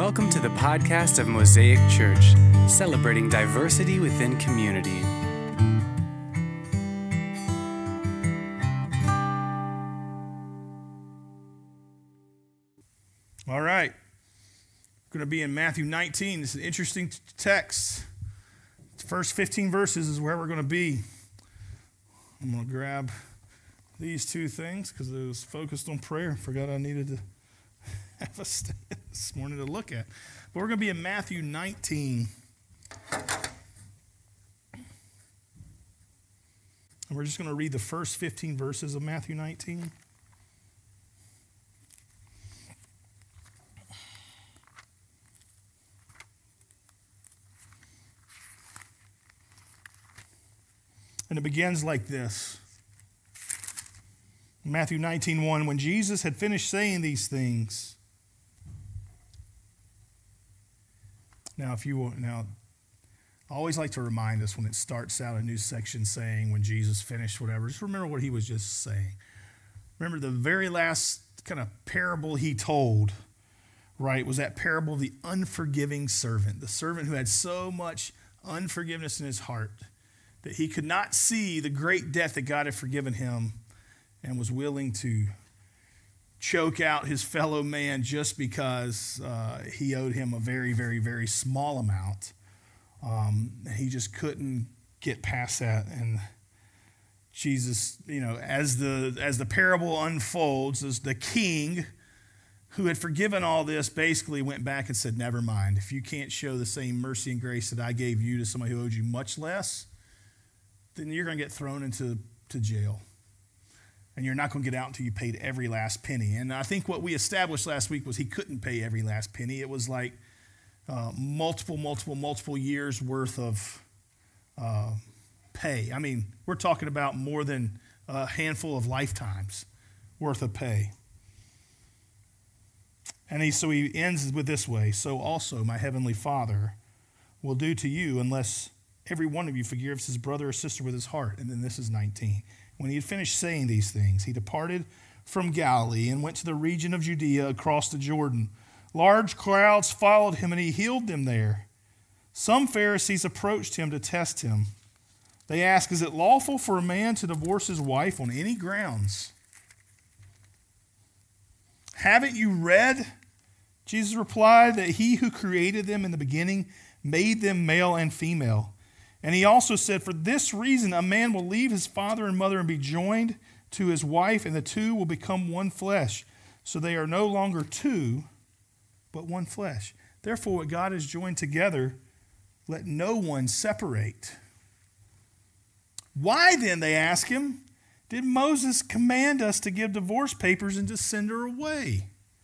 Welcome to the podcast of Mosaic Church, celebrating diversity within community. All right. We're going to be in Matthew 19. It's an interesting text. The first 15 verses is where we're going to be. I'm going to grab these two things because I was focused on prayer. Forgot I needed to have a study this morning to look at. But we're going to be in Matthew 19. And we're just going to read the first 15 verses of Matthew 19. And it begins like this. Matthew 19:1, when Jesus had finished saying these things. Now, I always like to remind us when it starts out a new section saying when Jesus finished whatever, just remember what he was just saying. Remember the very last kind of parable he told, right, was that parable of the unforgiving servant, the servant who had so much unforgiveness in his heart that he could not see the great debt that God had forgiven him and was willing to choke out his fellow man just because he owed him a very, very, very small amount. He just couldn't get past that. And Jesus, as the parable unfolds, as the king who had forgiven all this basically went back and said, never mind. If you can't show the same mercy and grace that I gave you to somebody who owed you much less, then you're going to get thrown into jail. And you're not going to get out until you paid every last penny. And I think what we established last week was he couldn't pay every last penny. It was like multiple years worth of pay. I mean, we're talking about more than a handful of lifetimes worth of pay. And so he ends with this way, so also my heavenly Father will do to you unless every one of you forgives his brother or sister with his heart. And then this is 19. When he had finished saying these things, he departed from Galilee and went to the region of Judea across the Jordan. Large crowds followed him, and he healed them there. Some Pharisees approached him to test him. They asked, is it lawful for a man to divorce his wife on any grounds? Haven't you read, Jesus replied, that he who created them in the beginning made them male and female? And he also said, for this reason, a man will leave his father and mother and be joined to his wife, and the two will become one flesh. So they are no longer two, but one flesh. Therefore, what God has joined together, let no one separate. Why then, they ask him, did Moses command us to give divorce papers and to send her away?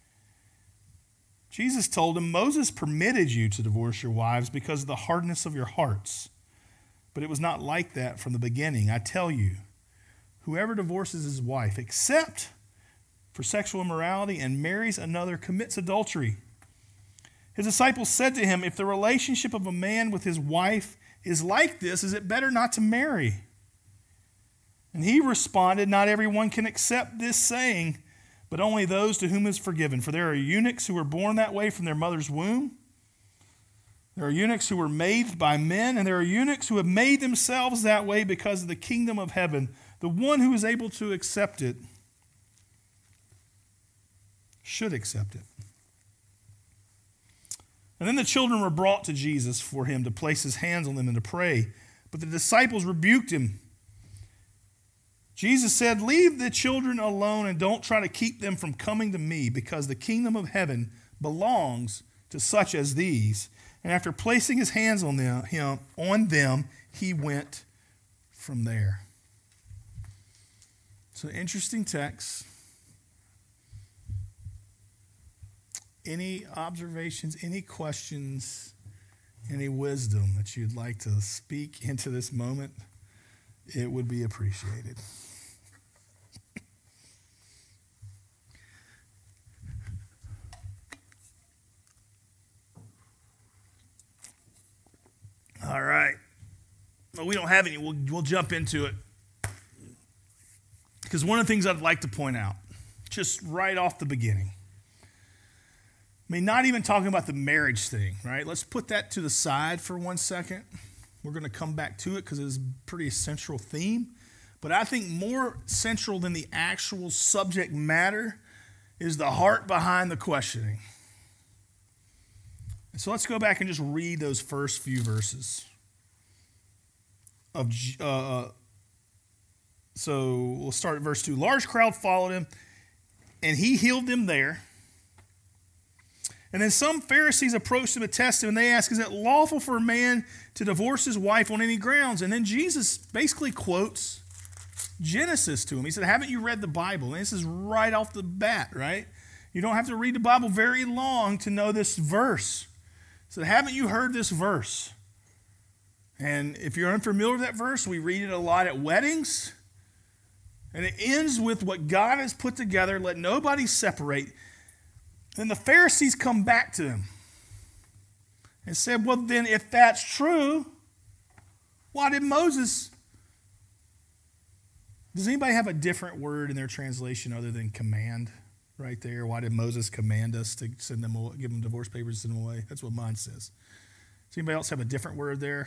Jesus told him, Moses permitted you to divorce your wives because of the hardness of your hearts. But it was not like that from the beginning. I tell you, whoever divorces his wife, except for sexual immorality, and marries another, commits adultery. His disciples said to him, if the relationship of a man with his wife is like this, is it better not to marry? And he responded, not everyone can accept this saying, but only those to whom is forgiven. For there are eunuchs who were born that way from their mother's womb. There are eunuchs who were made by men, and there are eunuchs who have made themselves that way because of the kingdom of heaven. The one who is able to accept it should accept it. And then the children were brought to Jesus for him to place his hands on them and to pray. But the disciples rebuked him. Jesus said, leave the children alone and don't try to keep them from coming to me, because the kingdom of heaven belongs to such as these. And after placing his hands on them, he went from there. It's an interesting text. Any observations, any questions, any wisdom that you'd like to speak into this moment, it would be appreciated. All right. Well, we don't have any. We'll jump into it. Because one of the things I'd like to point out, just right off the beginning, mean, not even talking about the marriage thing, right? Let's put that to the side for 1 second. We're going to come back to it because it's a pretty central theme. But I think more central than the actual subject matter is the heart behind the questioning. And so let's go back and just read those first few verses. So we'll start at verse 2. Large crowd followed him, and he healed them there. And then some Pharisees approached him to test him, and they asked, is it lawful for a man to divorce his wife on any grounds? And then Jesus basically quotes Genesis to him. He said, haven't you read the Bible? And this is right off the bat, right? You don't have to read the Bible very long to know this verse. He said, haven't you heard this verse? And if you're unfamiliar with that verse, we read it a lot at weddings. And it ends with what God has put together, let nobody separate. Then the Pharisees come back to him and said, well, then if that's true, why did Moses... Does anybody have a different word in their translation other than command right there? Why did Moses command us to send them, give them divorce papers, send them away? That's what mine says. Does anybody else have a different word there?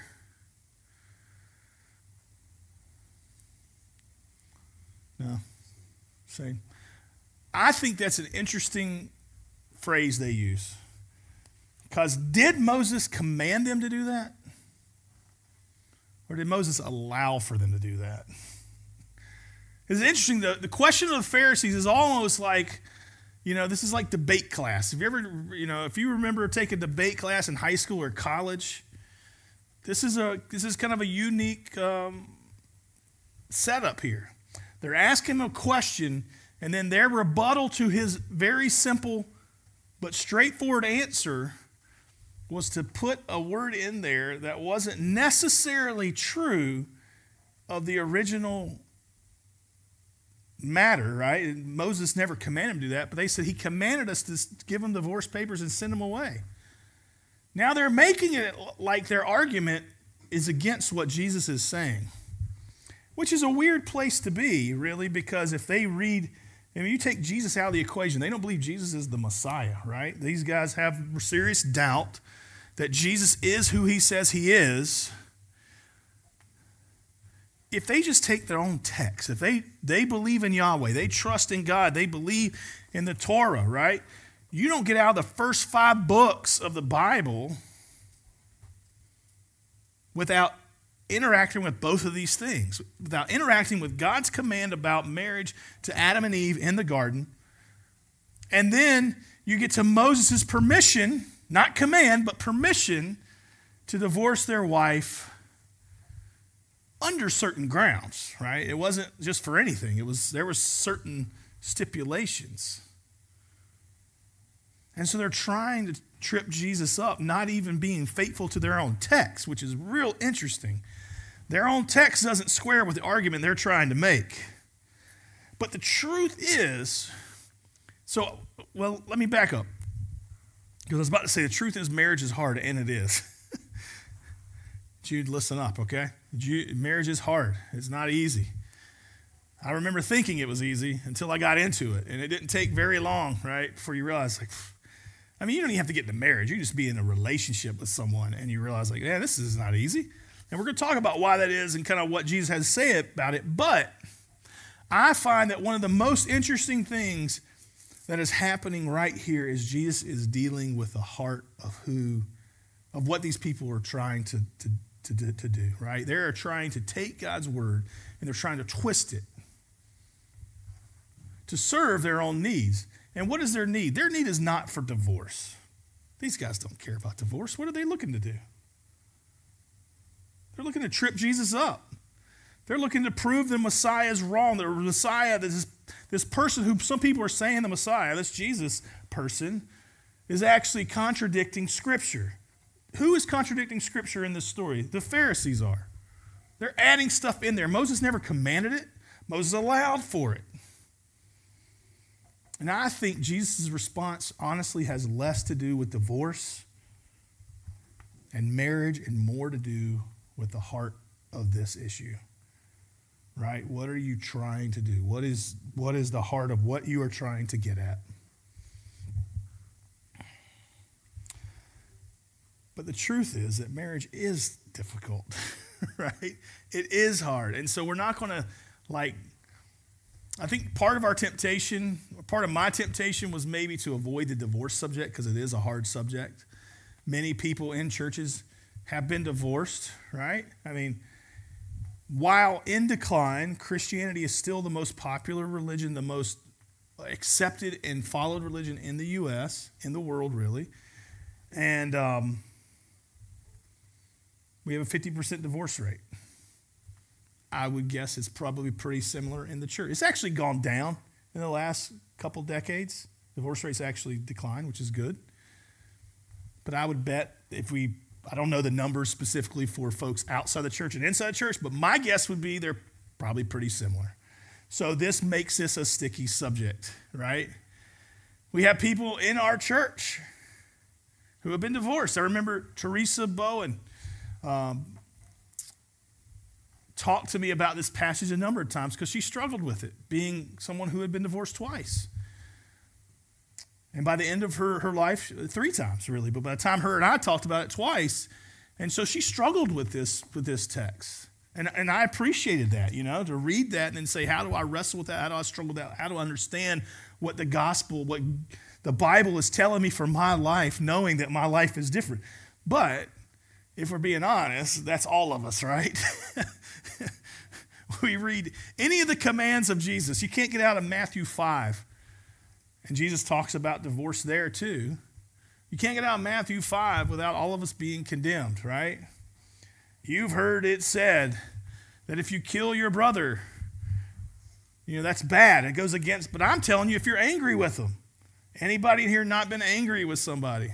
No? Same. I think that's an interesting phrase they use. Because did Moses command them to do that? Or did Moses allow for them to do that? It's interesting, the question of the Pharisees is almost like, this is like debate class. If you remember taking debate class in high school or college, this is kind of a unique setup here. They're asking a question, and then their rebuttal to his very simple but straightforward answer was to put a word in there that wasn't necessarily true of the original matter, right? Moses never commanded him to do that, but they said he commanded us to give them divorce papers and send them away. Now they're making it like their argument is against what Jesus is saying, which is a weird place to be, really, because if they read, you take Jesus out of the equation, they don't believe Jesus is the Messiah, right? These guys have serious doubt that Jesus is who he says he is. If they just take their own text, if they believe in Yahweh, they trust in God, they believe in the Torah, right? You don't get out of the first 5 books of the Bible without interacting with both of these things, without interacting with God's command about marriage to Adam and Eve in the garden. And then you get to Moses' permission, not command, but permission to divorce their wife under certain grounds, right? It wasn't just for anything. There was certain stipulations. And so they're trying to trip Jesus up, not even being faithful to their own text, which is real interesting. Their own text doesn't square with the argument they're trying to make. But the truth is, let me back up. Because I was about to say the truth is marriage is hard, and it is. Jude, listen up, okay? Marriage is hard. It's not easy. I remember thinking it was easy until I got into it, and it didn't take very long, right, before you realize, you don't even have to get into marriage. You just be in a relationship with someone, and you realize, this is not easy. And we're going to talk about why that is and kind of what Jesus has to say about it. But I find that one of the most interesting things that is happening right here is Jesus is dealing with the heart of what these people are trying to do, right? They're trying to take God's word and they're trying to twist it to serve their own needs. And what is their need? Their need is not for divorce. These guys don't care about divorce. What are they looking to do? They're looking to trip Jesus up. They're looking to prove the Messiah is wrong. The Messiah, this person who some people are saying the Messiah, this Jesus person, is actually contradicting Scripture. Who is contradicting Scripture in this story? The Pharisees are. They're adding stuff in there. Moses never commanded it. Moses allowed for it. And I think Jesus' response honestly has less to do with divorce and marriage and more to do with the heart of this issue. Right? What are you trying to do? What is the heart of what you are trying to get at? But the truth is that marriage is difficult, right? It is hard. And so we're not going to, I think part of our temptation, part of my temptation was maybe to avoid the divorce subject because it is a hard subject. Many people in churches have been divorced, right? I mean, while in decline, Christianity is still the most popular religion, the most accepted and followed religion in the U.S., in the world, really. And we have a 50% divorce rate. I would guess it's probably pretty similar in the church. It's actually gone down in the last couple decades. Divorce rates actually declined, which is good. But I would bet I don't know the numbers specifically for folks outside the church and inside the church, but my guess would be they're probably pretty similar. So this makes this a sticky subject, right? We have people in our church who have been divorced. I remember Teresa Bowen talked to me about this passage a number of times because she struggled with it, being someone who had been divorced twice. And by the end of her life, 3 times really, but by the time her and I talked about it twice, and so she struggled with this text. And I appreciated that, to read that and then say, how do I wrestle with that? How do I struggle with that? How do I understand what the gospel, what the Bible is telling me for my life, knowing that my life is different? But if we're being honest, that's all of us, right? We read any of the commands of Jesus. You can't get out of Matthew 5. And Jesus talks about divorce there too. You can't get out of Matthew 5 without all of us being condemned, right? You've heard it said that if you kill your brother, that's bad. It goes against, but I'm telling you, if you're angry with them, anybody in here not been angry with somebody?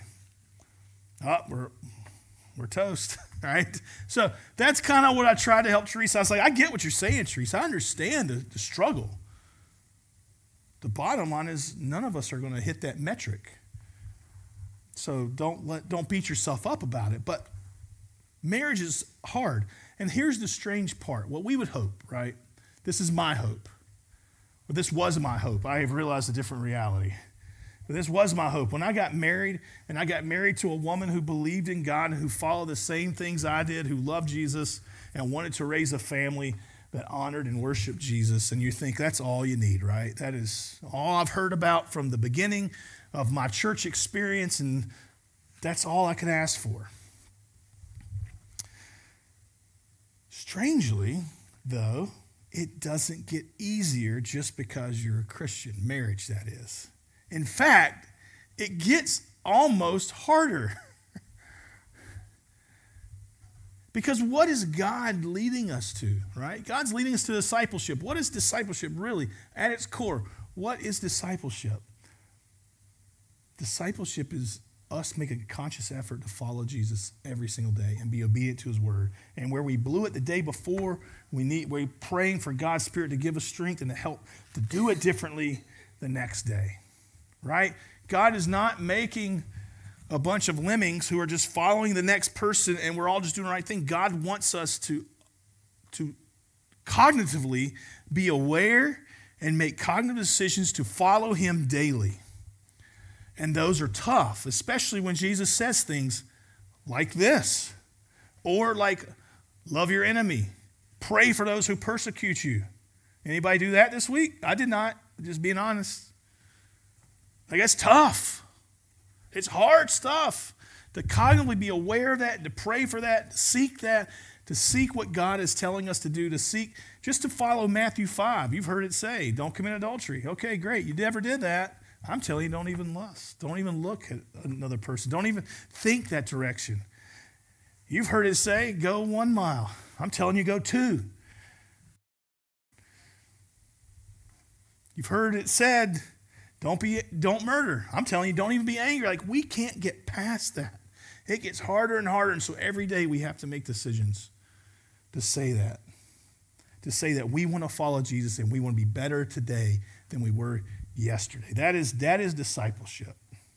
We're toast, right? So that's kind of what I tried to help Teresa. I was like, I get what you're saying, Teresa. I understand the struggle. The bottom line is none of us are going to hit that metric. So don't beat yourself up about it. But marriage is hard. And here's the strange part. What we would hope, right? This is my hope. Well, this was my hope. I have realized a different reality. But this was my hope. When I got married, and I got married to a woman who believed in God and who followed the same things I did, who loved Jesus and wanted to raise a family that honored and worshiped Jesus, and you think that's all you need, right? That is all I've heard about from the beginning of my church experience, and that's all I could ask for. Strangely, though, it doesn't get easier just because you're a Christian. Marriage, that is. In fact, it gets almost harder. Because what is God leading us to, right? God's leading us to discipleship. What is discipleship really? At its core, what is discipleship? Discipleship is us making a conscious effort to follow Jesus every single day and be obedient to his word. And where we blew it the day before, we're praying for God's Spirit to give us strength and to help to do it differently the next day, right? God is not making a bunch of lemmings who are just following the next person and we're all just doing the right thing. God wants us to cognitively be aware and make cognitive decisions to follow him daily. And those are tough, especially when Jesus says things like this, or like, love your enemy, pray for those who persecute you. Anybody do that this week? I did not, just being honest. Like, that's tough. It's hard stuff to cognitively be aware of that, to pray for that, to seek what God is telling us to do, just to follow Matthew 5. You've heard it say, don't commit adultery. Okay, great. You never did that. I'm telling you, don't even lust. Don't even look at another person. Don't even think that direction. You've heard it say, go 1 mile. I'm telling you, go 2. You've heard it said, don't murder. I'm telling you, don't even be angry. Like, we can't get past that. It gets harder and harder, and so every day we have to make decisions to say that. To say that we want to follow Jesus and we want to be better today than we were yesterday. That is discipleship.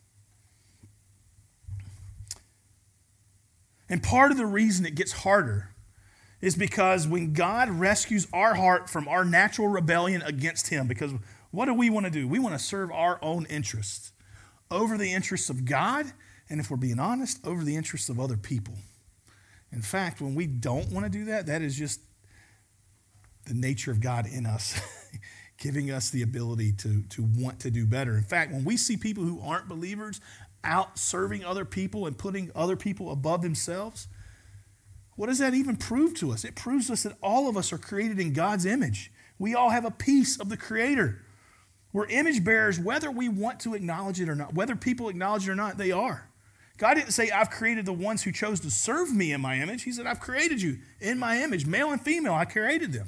And part of the reason it gets harder is because when God rescues our heart from our natural rebellion against him, because what do? We want to serve our own interests over the interests of God and if we're being honest, over the interests of other people. In fact, when we don't want to do that, that is just the nature of God in us, giving us the ability to want to do better. In fact, when we see people who aren't believers out serving other people and putting other people above themselves, what does that even prove to us? It proves to us that all of us are created in God's image. We all have a piece of the Creator. We're image bearers whether we want to acknowledge it or not. Whether people acknowledge it or not, they are. God didn't say, I've created the ones who chose to serve me in my image. He said, I've created you in my image. Male and female, I created them.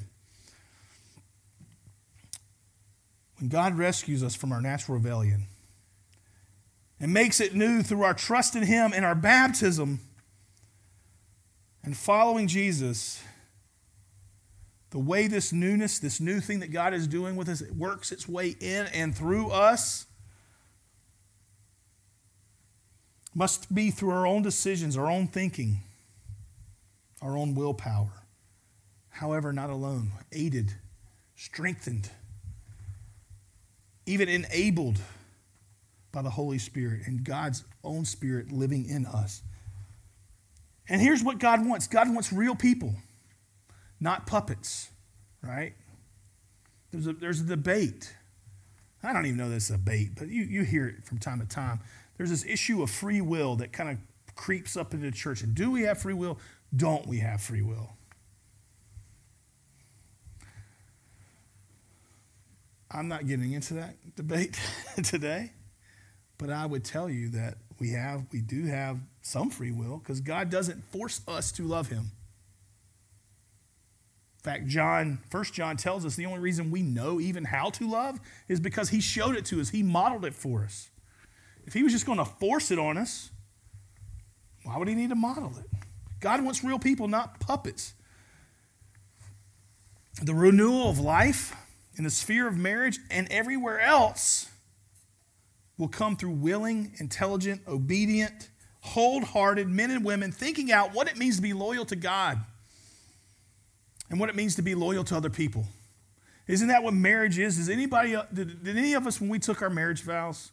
When God rescues us from our natural rebellion and makes it new through our trust in Him and our baptism and following Jesus, the way this newness, this new thing that God is doing with us, it works its way in and through us, must be through our own decisions, our own thinking, our own willpower. However, not alone, aided, strengthened, even enabled by the Holy Spirit and God's own Spirit living in us. And here's what God wants. God wants real people, not puppets, right? There's a debate. I don't even know this is a debate, but you hear it from time to time. There's this issue of free will that kind of creeps up into the church. And do we have free will? Don't we have free will? I'm not getting into that debate today, but I would tell you that we do have some free will because God doesn't force us to love Him. In fact, 1 John tells us the only reason we know even how to love is because He showed it to us. He modeled it for us. If He was just going to force it on us, why would He need to model it? God wants real people, not puppets. The renewal of life in the sphere of marriage and everywhere else will come through willing, intelligent, obedient, wholehearted men and women thinking out what it means to be loyal to God and what it means to be loyal to other people. Isn't that what marriage is? Did any of us, when we took our marriage vows,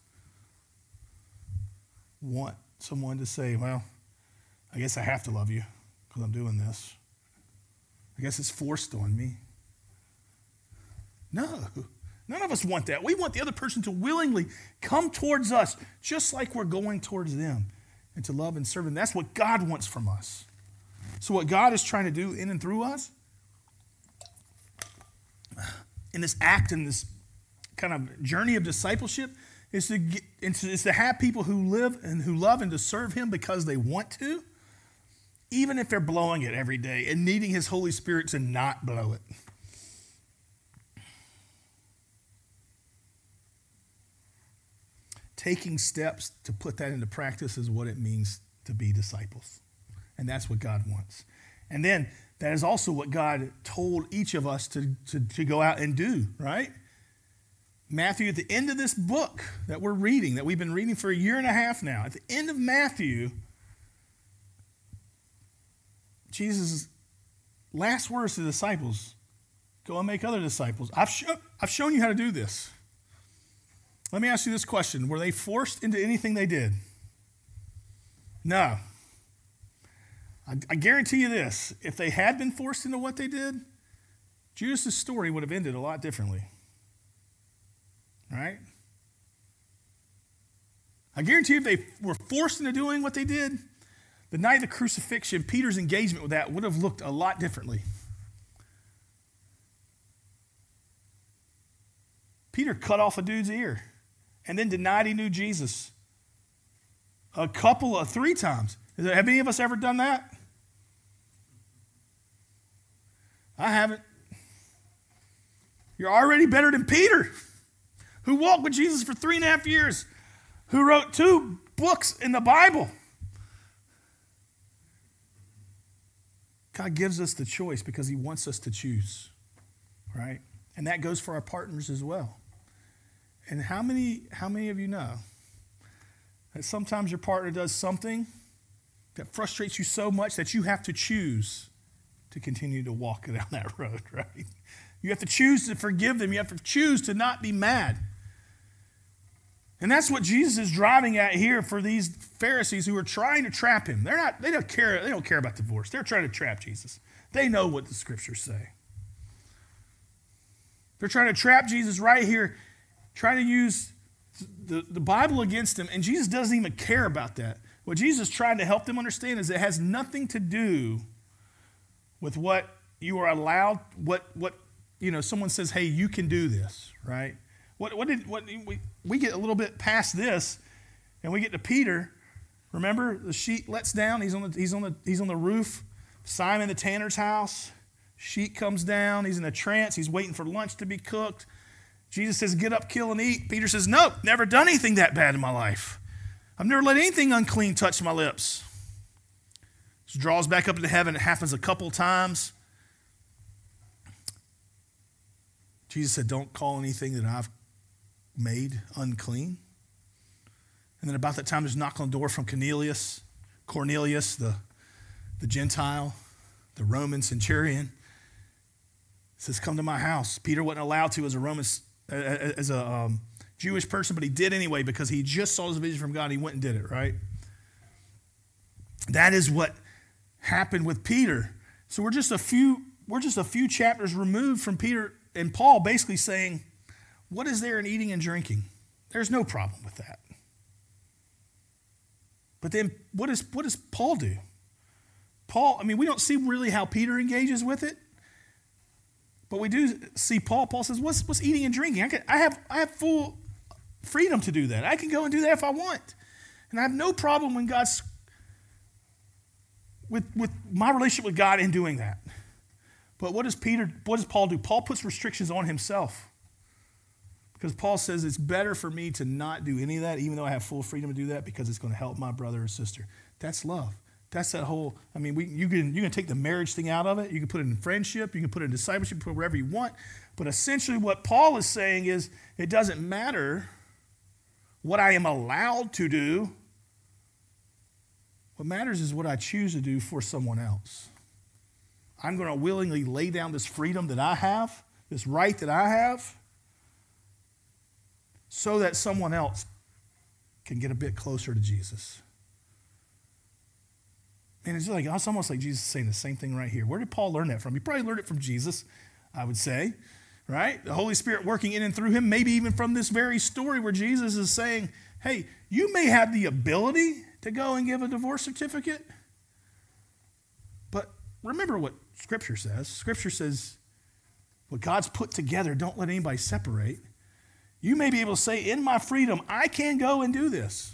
want someone to say, well, I guess I have to love you because I'm doing this. I guess it's forced on me. No, none of us want that. We want the other person to willingly come towards us just like we're going towards them and to love and serve them. That's what God wants from us. So what God is trying to do in and through us in this act, in this kind of journey of discipleship, is to have people who live and who love and to serve Him because they want to, even if they're blowing it every day and needing His Holy Spirit to not blow it. Taking steps to put that into practice is what it means to be disciples. And that's what God wants. And then that is also what God told each of us to go out and do, right? Matthew, at the end of this book that we're reading, that we've been reading for a year and a half now, at the end of Matthew, Jesus' last words to the disciples, go and make other disciples. I've shown you how to do this. Let me ask you this question. Were they forced into anything they did? No. I guarantee you this. If they had been forced into what they did, Judas' story would have ended a lot differently. Right? I guarantee you if they were forced into doing what they did, the night of the crucifixion, Peter's engagement with that would have looked a lot differently. Peter cut off a dude's ear and then denied he knew Jesus. 3 times. Have any of us ever done that? I haven't. You're already better than Peter, who walked with Jesus for 3.5 years, who wrote 2 books in the Bible. God gives us the choice because He wants us to choose, right? And that goes for our partners as well. And how many of you know that sometimes your partner does something that frustrates you so much that you have to choose to continue to walk down that road, right? You have to choose to forgive them. You have to choose to not be mad. And that's what Jesus is driving at here for these Pharisees who are trying to trap him. They don't care about divorce. They're trying to trap Jesus. They know what the scriptures say. They're trying to trap Jesus right here, trying to use the Bible against him, and Jesus doesn't even care about that. What Jesus is trying to help them understand is it has nothing to do with what you are allowed, someone says, hey, you can do this, right? We get a little bit past this, and we get to Peter. Remember, the sheet lets down. He's on the roof. Simon the tanner's house. Sheet comes down. He's in a trance. He's waiting for lunch to be cooked. Jesus says, "Get up, kill, and eat." Peter says, "Nope, never done anything that bad in my life. I've never let anything unclean touch my lips." So draws back up into heaven. It happens a couple times. Jesus said, "Don't call anything that I've made unclean." And then about that time, there's a knock on the door from Cornelius, the Gentile, the Roman centurion. He says, "Come to my house." Peter wasn't allowed to as a Jewish person, but he did anyway because he just saw his vision from God. He went and did it, right? That is what happened with Peter. So we're just a few chapters removed from Peter and Paul basically saying, what is there in eating and drinking? There's no problem with that. But then what does Paul do? We don't see really how Peter engages with it, but we do see Paul. Paul says, what's eating and drinking? I have full freedom to do that. I can go and do that if I want. And I have no problem when God's with my relationship with God in doing that. But what does Paul do? Paul puts restrictions on himself. Because Paul says it's better for me to not do any of that, even though I have full freedom to do that, because it's going to help my brother or sister. That's love. That's that whole, you can take the marriage thing out of it. You can put it in friendship. You can put it in discipleship, put it wherever you want. But essentially what Paul is saying is it doesn't matter what I am allowed to do. What matters is what I choose to do for someone else. I'm going to willingly lay down this freedom that I have, this right that I have, so that someone else can get a bit closer to Jesus. And it's almost like Jesus is saying the same thing right here. Where did Paul learn that from? He probably learned it from Jesus, I would say, right? The Holy Spirit working in and through him, maybe even from this very story where Jesus is saying, hey, you may have the ability to go and give a divorce certificate, but remember what Scripture says. Scripture says, what God's put together, don't let anybody separate. You may be able to say, in my freedom, I can go and do this.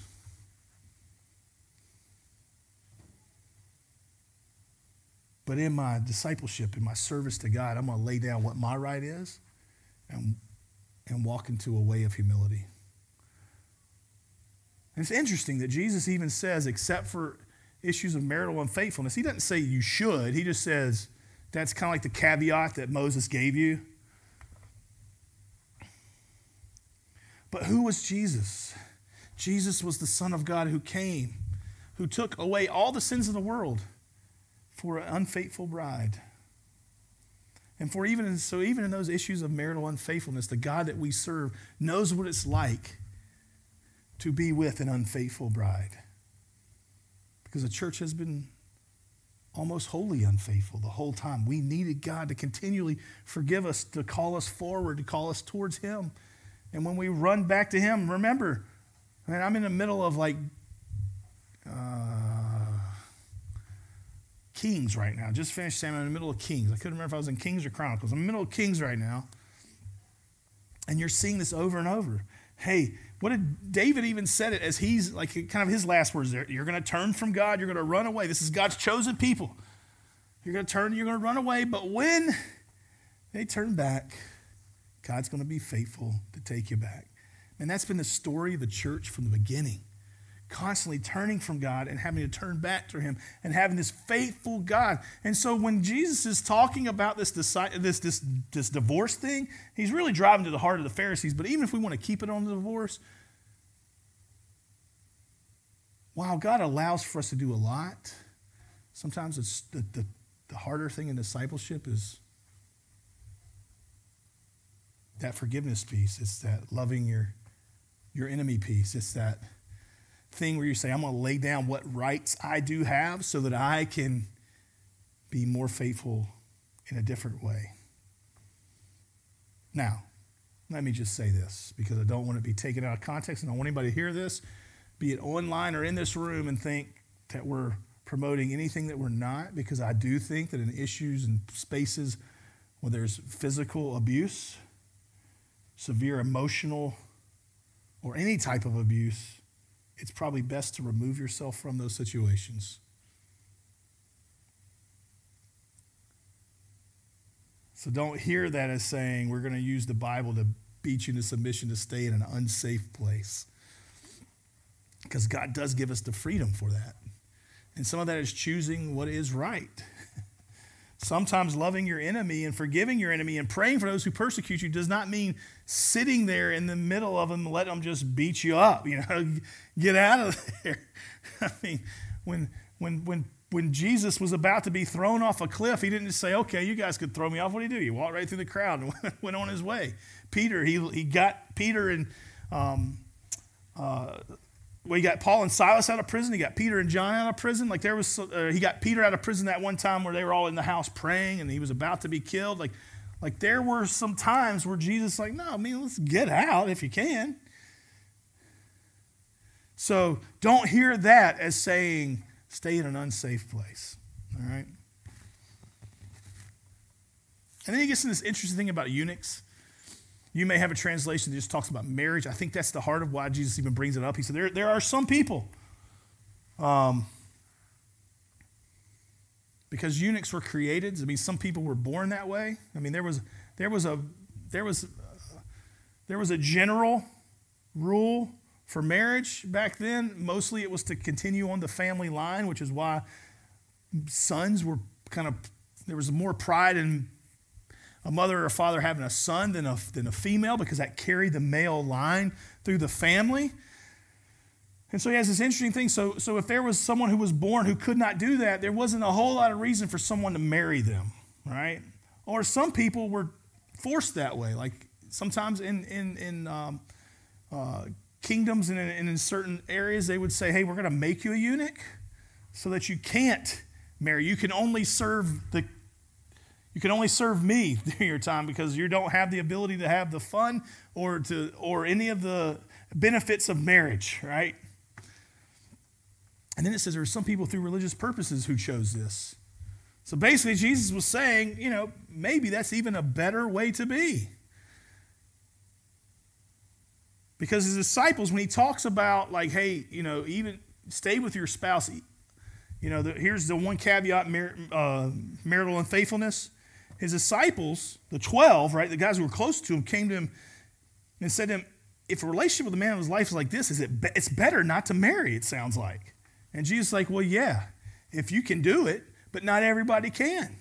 But in my discipleship, in my service to God, I'm going to lay down what my right is and walk into a way of humility. And it's interesting that Jesus even says, except for issues of marital unfaithfulness, he doesn't say you should. He just says that's kind of like the caveat that Moses gave you. But who was Jesus? Jesus was the Son of God who came, who took away all the sins of the world for an unfaithful bride. And even in those issues of marital unfaithfulness, the God that we serve knows what it's like to be with an unfaithful bride. Because the church has been almost wholly unfaithful the whole time. We needed God to continually forgive us, to call us forward, to call us towards him. And when we run back to him, remember, I'm in the middle of Kings right now. Just finished saying I'm in the middle of Kings. I couldn't remember if I was in Kings or Chronicles. I'm in the middle of Kings right now. And you're seeing this over and over. Hey, what did David even said it as he's kind of his last words there. You're going to turn from God. You're going to run away. This is God's chosen people. You're going to turn. You're going to run away. But when they turn back, God's going to be faithful to take you back. And that's been the story of the church from the beginning. Constantly turning from God and having to turn back to him and having this faithful God. And so when Jesus is talking about this divorce thing, he's really driving to the heart of the Pharisees. But even if we want to keep it on the divorce, while God allows for us to do a lot, sometimes it's the harder thing in discipleship is that forgiveness piece. It's that loving your your enemy piece. It's that thing where you say, I'm going to lay down what rights I do have so that I can be more faithful in a different way. Now, let me just say this, because I don't want to be taken out of context, and I don't want anybody to hear this, be it online or in this room, and think that we're promoting anything that we're not, because I do think that in issues and spaces where there's physical abuse, severe emotional, or any type of abuse, it's probably best to remove yourself from those situations. So don't hear that as saying we're going to use the Bible to beat you into submission to stay in an unsafe place. Because God does give us the freedom for that. And some of that is choosing what is right. Sometimes loving your enemy and forgiving your enemy and praying for those who persecute you does not mean sitting there in the middle of them and let them just beat you up. Get out of there. I mean, when Jesus was about to be thrown off a cliff, he didn't just say, okay, you guys could throw me off. What did he do? He walked right through the crowd and went on his way. Peter, he got Peter and he got Paul and Silas out of prison. He got Peter and John out of prison. He got Peter out of prison that one time where they were all in the house praying and he was about to be killed. Like there were some times where Jesus let's get out if you can. So don't hear that as saying stay in an unsafe place. All right? And then he gets in this interesting thing about eunuchs. You may have a translation that just talks about marriage. I think that's the heart of why Jesus even brings it up. He said there are some people, because eunuchs were created. I mean, some people were born that way. I mean, there was a general rule for marriage back then. Mostly it was to continue on the family line, which is why sons were there was more pride in a mother or a father having a son than a female, because that carried the male line through the family. And so he has this interesting thing. So if there was someone who was born who could not do that, there wasn't a whole lot of reason for someone to marry them, right? Or some people were forced that way. Like sometimes in kingdoms and in certain areas, they would say, hey, we're going to make you a eunuch so that you can't marry. You can only serve me during your time, because you don't have the ability to have the fun or any of the benefits of marriage, right? And then it says there are some people through religious purposes who chose this. So basically Jesus was saying, maybe that's even a better way to be. Because his disciples, when he talks about hey, even stay with your spouse, here's the one caveat, marital unfaithfulness. His disciples, the 12, right, the guys who were close to him, came to him and said to him, if a relationship with a man of his life is like this, it's better not to marry, it sounds like. And Jesus is like, well, yeah, if you can do it, but not everybody can.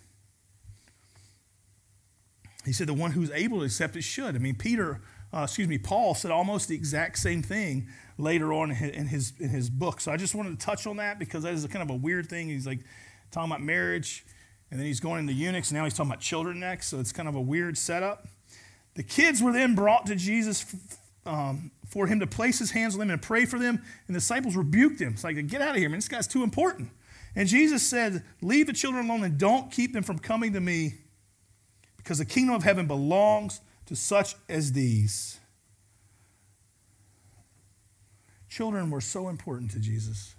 He said the one who's able to accept it should. I mean, Paul said almost the exact same thing later on in his book. So I just wanted to touch on that, because that is kind of a weird thing. He's like talking about marriage, and then he's going into eunuchs, and now he's talking about children next, so it's kind of a weird setup. The kids were then brought to Jesus for him to place his hands on them and pray for them, and the disciples rebuked him. It's like, get out of here, man, this guy's too important. And Jesus said, leave the children alone and don't keep them from coming to me, because the kingdom of heaven belongs to such as these. Children were so important to Jesus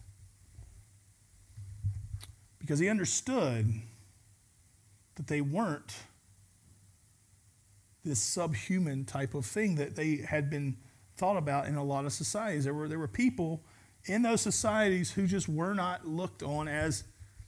because he understood that they weren't this subhuman type of thing that they had been thought about in a lot of societies. There were people in those societies who just were not looked on as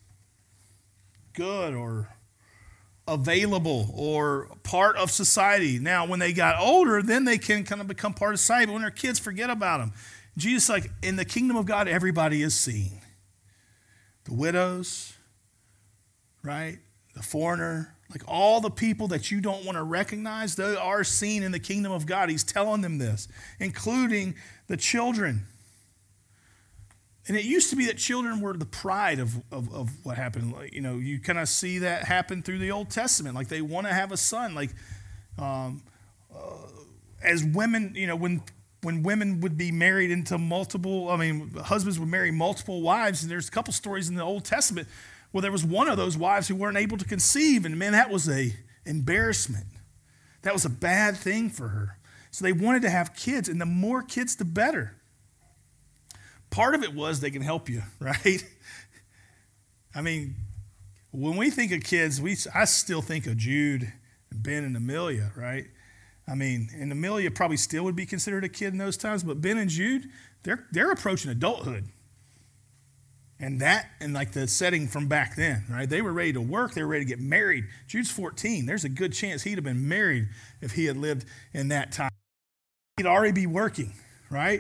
good or available or part of society. Now, when they got older, then they can kind of become part of society, but when they're kids, forget about them. Jesus, like, in the kingdom of God, everybody is seen. The widows, right? The foreigner, like all the people that you don't want to recognize, they are seen in the kingdom of God. He's telling them this, including the children. And it used to be that children were the pride of what happened. Like, you kind of see that happen through the Old Testament. Like, they want to have a son. Like, as women, when when women would be married into husbands would marry multiple wives. And there's a couple stories in the Old Testament where there was one of those wives who weren't able to conceive. And man, that was a embarrassment. That was a bad thing for her. So they wanted to have kids, and the more kids, the better. Part of it was they can help you, right? I mean, when we think of kids, I still think of Jude and Ben and Amelia, right? I mean, and Amelia probably still would be considered a kid in those times, but Ben and Jude, they're approaching adulthood. And like the setting from back then, right? They were ready to work. They were ready to get married. Jude's 14. There's a good chance he'd have been married if he had lived in that time. He'd already be working, right?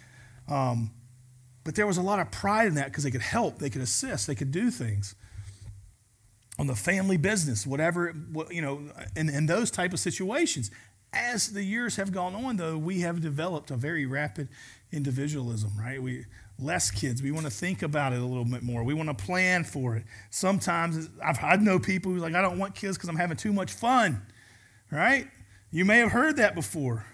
But there was a lot of pride in that because they could help, they could assist, they could do things on the family business, whatever, in those type of situations. As the years have gone on, though, we have developed a very rapid individualism, right? Less kids. We want to think about it a little bit more. We want to plan for it. Sometimes I know people who's like, I don't want kids because I'm having too much fun, right? You may have heard that before.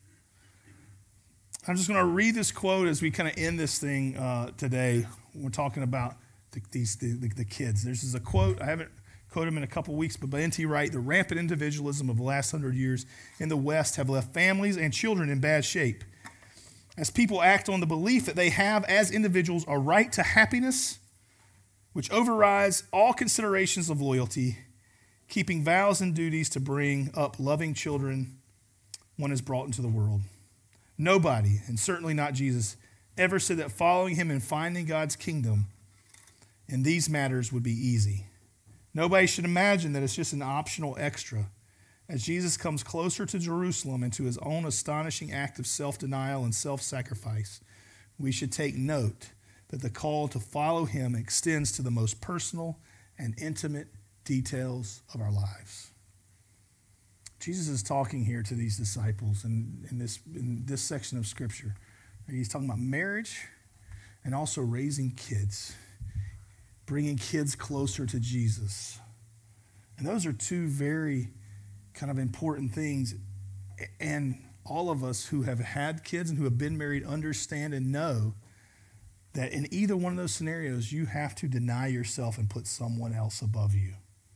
I'm just going to read this quote as we kind of end this thing today. We're talking about the kids. This is a quote. I haven't quoted him in a couple weeks, but by N.T. Wright, the rampant individualism of the last 100 years in the West have left families and children in bad shape. As people act on the belief that they have, as individuals, a right to happiness, which overrides all considerations of loyalty, keeping vows and duties to bring up loving children one is brought into the world. Nobody, and certainly not Jesus, ever said that following him and finding God's kingdom in these matters would be easy. Nobody should imagine that it's just an optional extra. As Jesus comes closer to Jerusalem and to his own astonishing act of self-denial and self-sacrifice, we should take note that the call to follow him extends to the most personal and intimate details of our lives. Jesus is talking here to these disciples in this section of Scripture. He's talking about marriage and also raising kids, bringing kids closer to Jesus. And those are two very kind of important things. And all of us who have had kids and who have been married understand and know that in either one of those scenarios, you have to deny yourself and put someone else above you.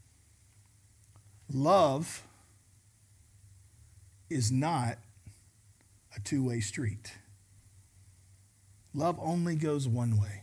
Love is not a two-way street. Love only goes one way.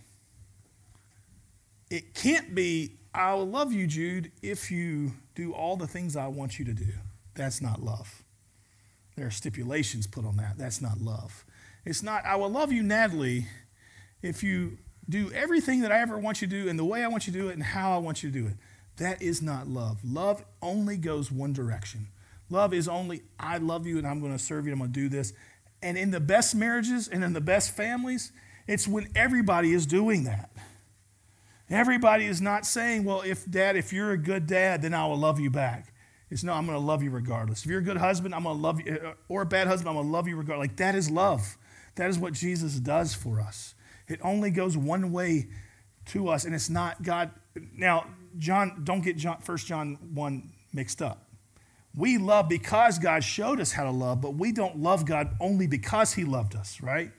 It can't be, I will love you, Jude, if you do all the things I want you to do. That's not love. There are stipulations put on that. That's not love. It's not, I will love you, Natalie, if you do everything that I ever want you to do and the way I want you to do it and how I want you to do it. That is not love. Love only goes one direction. Love is only, I love you and I'm going to serve you and I'm going to do this. And in the best marriages and in the best families, it's when everybody is doing that. Everybody is not saying, well, if you're a good dad, then I will love you back. It's no, I'm going to love you regardless. If you're a good husband, I'm going to love you, or a bad husband, I'm going to love you regardless. Like, that is love. That is what Jesus does for us. It only goes one way to us, and it's not God. Now, don't get 1 John 1 mixed up. We love because God showed us how to love, but we don't love God only because he loved us, right?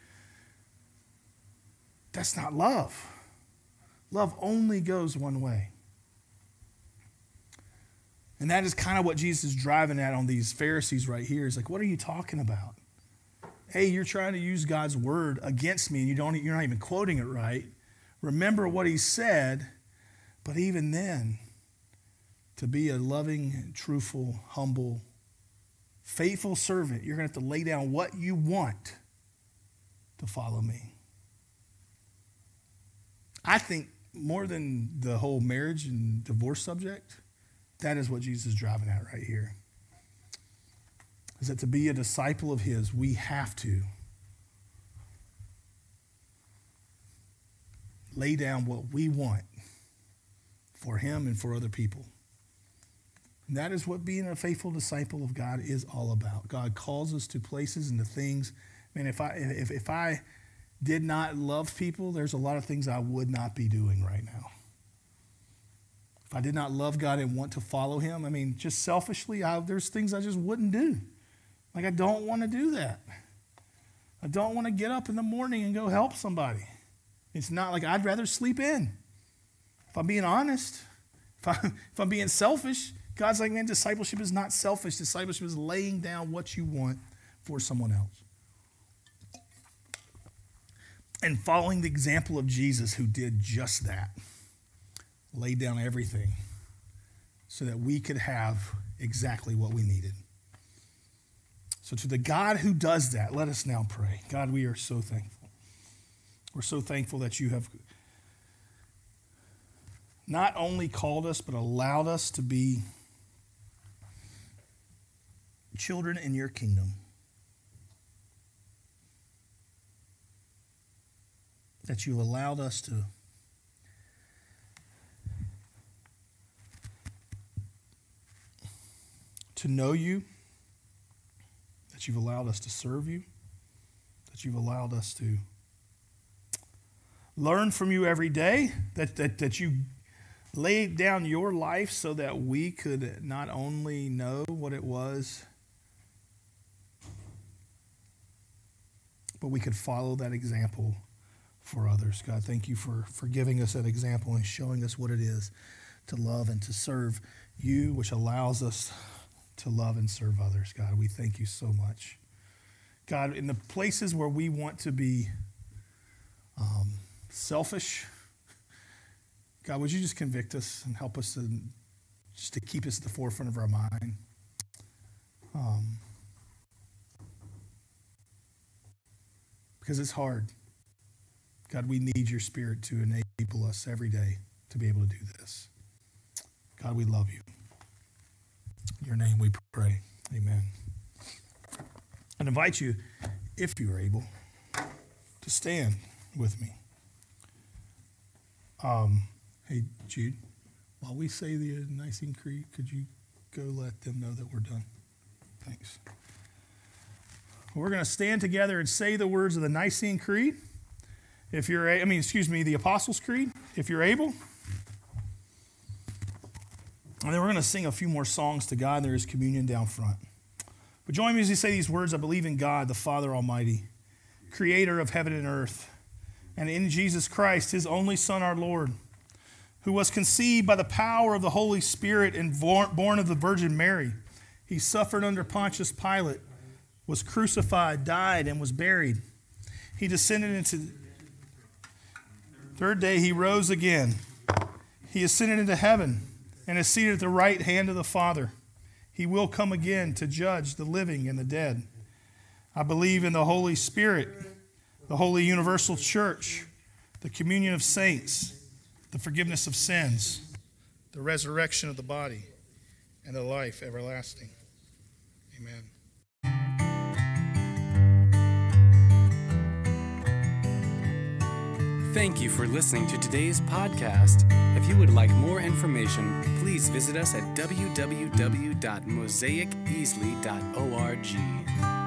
That's not love. Love only goes one way. And that is kind of what Jesus is driving at on these Pharisees right here. He's like, what are you talking about? Hey, you're trying to use God's word against me and you're not even quoting it right. Remember what he said, but even then, to be a loving, truthful, humble, faithful servant, you're going to have to lay down what you want to follow me. I think more than the whole marriage and divorce subject, that is what Jesus is driving at right here. Is that to be a disciple of his, we have to lay down what we want for him and for other people. And that is what being a faithful disciple of God is all about. God calls us to places and to things. Man, if I did not love people, there's a lot of things I would not be doing right now. If I did not love God and want to follow him, I mean, just selfishly, there's things I just wouldn't do. Like, I don't want to do that. I don't want to get up in the morning and go help somebody. It's not like I'd rather sleep in. If I'm being honest, if I'm being selfish, God's like, man, discipleship is not selfish. Discipleship is laying down what you want for someone else. And following the example of Jesus, who did just that, laid down everything so that we could have exactly what we needed. So to the God who does that, let us now pray. God, we are so thankful. We're so thankful that you have not only called us, but allowed us to be children in your kingdom. That you allowed us to know you, that you've allowed us to serve you, that you've allowed us to learn from you every day, that you laid down your life so that we could not only know what it was, but we could follow that example for others. God, thank you for giving us that example and showing us what it is to love and to serve you, which allows us to love and serve others. God, we thank you so much. God, in the places where we want to be selfish, God, would you just convict us and help us to keep us at the forefront of our mind? Because it's hard. God, we need your Spirit to enable us every day to be able to do this. God, we love you. In your name we pray. Amen. I'd invite you, if you are able, to stand with me. Hey, Jude, while we say the Nicene Creed, could you go let them know that we're done? Thanks. We're going to stand together and say the words of the Nicene Creed. The Apostles' Creed, if you're able. And then we're going to sing a few more songs to God. There is communion down front. But join me as we say these words. I believe in God, the Father Almighty, creator of heaven and earth, and in Jesus Christ, his only Son, our Lord, who was conceived by the power of the Holy Spirit and born of the Virgin Mary. He suffered under Pontius Pilate, was crucified, died, and was buried. He descended into... Third day, he rose again. He ascended into heaven and is seated at the right hand of the Father. He will come again to judge the living and the dead. I believe in the Holy Spirit, the holy universal church, the communion of saints, the forgiveness of sins, the resurrection of the body, and the life everlasting. Amen. Thank you for listening to today's podcast. If you would like more information, please visit us at www.mosaiceasley.org.